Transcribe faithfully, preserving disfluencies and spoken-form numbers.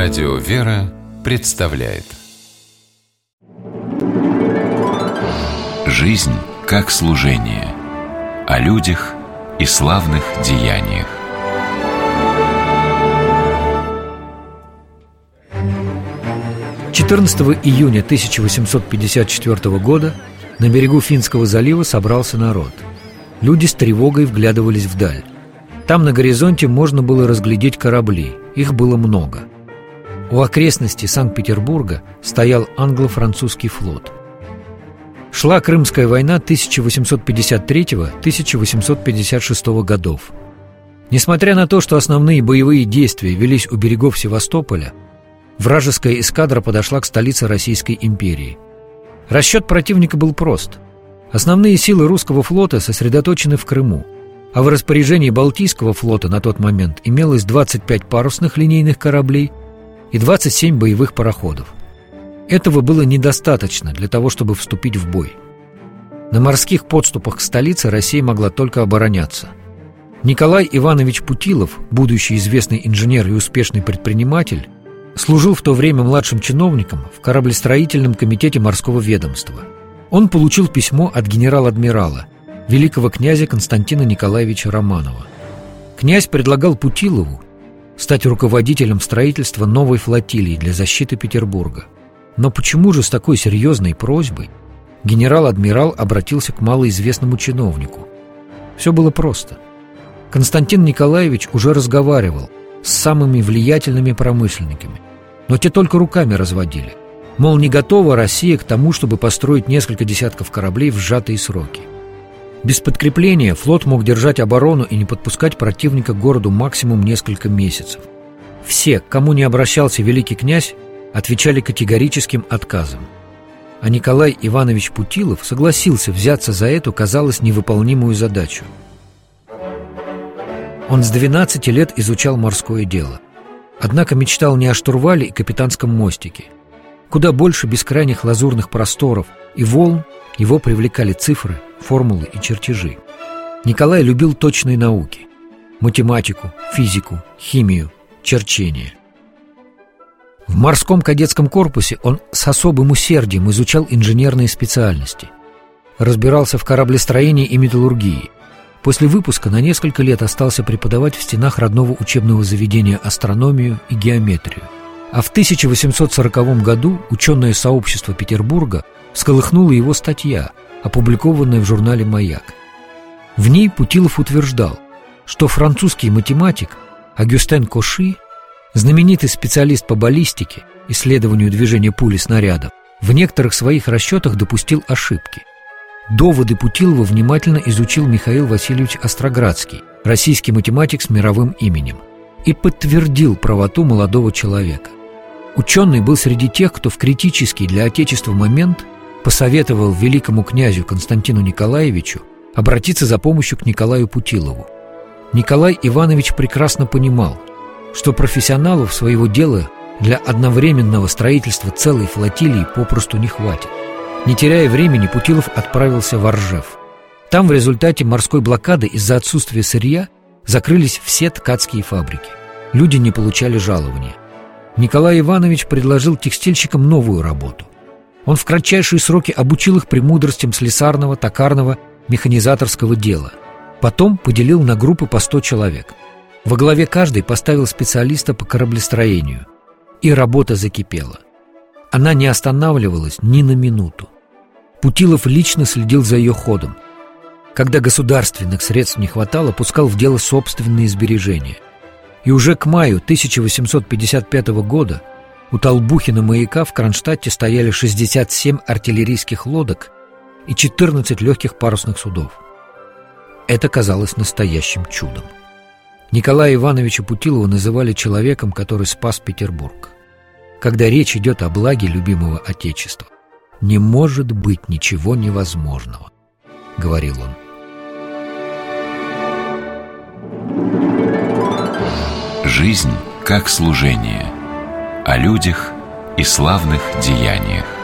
Радио «Вера» представляет «Жизнь как служение». О людях и славных деяниях. четырнадцатого июня тысяча восемьсот пятьдесят четвёртого года на берегу Финского залива собрался народ. Люди с тревогой вглядывались вдаль. Там на горизонте можно было разглядеть корабли. Их было много. У окрестностей Санкт-Петербурга стоял англо-французский флот. Шла Крымская война тысяча восемьсот пятьдесят третьего — тысяча восемьсот пятьдесят шестого годов. Несмотря на то, что основные боевые действия велись у берегов Севастополя, вражеская эскадра подошла к столице Российской империи. Расчет противника был прост. Основные силы русского флота сосредоточены в Крыму, а в распоряжении Балтийского флота на тот момент имелось двадцать пять парусных линейных кораблей и двадцать семь боевых пароходов. Этого было недостаточно для того, чтобы вступить в бой. На морских подступах к столице Россия могла только обороняться. Николай Иванович Путилов, будущий известный инженер и успешный предприниматель, служил в то время младшим чиновником в кораблестроительном комитете морского ведомства. Он получил письмо от генерал-адмирала, великого князя Константина Николаевича Романова. Князь предлагал Путилову стать руководителем строительства новой флотилии для защиты Петербурга. Но почему же с такой серьезной просьбой генерал-адмирал обратился к малоизвестному чиновнику? Все было просто. Константин Николаевич уже разговаривал с самыми влиятельными промышленниками, но те только руками разводили. Мол, не готова Россия к тому, чтобы построить несколько десятков кораблей в сжатые сроки. Без подкрепления флот мог держать оборону и не подпускать противника к городу максимум несколько месяцев. Все, к кому не обращался великий князь, отвечали категорическим отказом. А Николай Иванович Путилов согласился взяться за эту, казалось, невыполнимую задачу. Он с двенадцати лет изучал морское дело. Однако мечтал не о штурвале и капитанском мостике. Куда больше бескрайних лазурных просторов и волн его привлекали цифры, формулы и чертежи. Николай любил точные науки – математику, физику, химию, черчение. В морском кадетском корпусе он с особым усердием изучал инженерные специальности. Разбирался в кораблестроении и металлургии. После выпуска на несколько лет остался преподавать в стенах родного учебного заведения астрономию и геометрию. А в тысяча восемьсот сороковом году ученое сообщество Петербурга всколыхнула его статья, опубликованная в журнале «Маяк». В ней Путилов утверждал, что французский математик Агюстен Коши, знаменитый специалист по баллистике, исследованию движения пули снарядов, в некоторых своих расчетах допустил ошибки. Доводы Путилова внимательно изучил Михаил Васильевич Остроградский, российский математик с мировым именем, и подтвердил правоту молодого человека. Ученый был среди тех, кто в критический для Отечества момент посоветовал великому князю Константину Николаевичу обратиться за помощью к Николаю Путилову. Николай Иванович прекрасно понимал, что профессионалов своего дела для одновременного строительства целой флотилии попросту не хватит. Не теряя времени, Путилов отправился в Ржев. Там в результате морской блокады из-за отсутствия сырья закрылись все ткацкие фабрики. Люди не получали жалования. Николай Иванович предложил текстильщикам новую работу. Он в кратчайшие сроки обучил их премудростям слесарного, токарного, механизаторского дела. Потом поделил на группы по сто человек. Во главе каждой поставил специалиста по кораблестроению. И работа закипела. Она не останавливалась ни на минуту. Путилов лично следил за ее ходом. Когда государственных средств не хватало, пускал в дело собственные сбережения. И уже к маю тысяча восемьсот пятьдесят пятого года у Толбухина маяка в Кронштадте стояли шестьдесят семь артиллерийских лодок и четырнадцать легких парусных судов. Это казалось настоящим чудом. Николая Ивановича Путилова называли человеком, который спас Петербург. Когда речь идет о благе любимого Отечества, не может быть ничего невозможного, говорил он. Жизнь как служение. О людях и славных деяниях.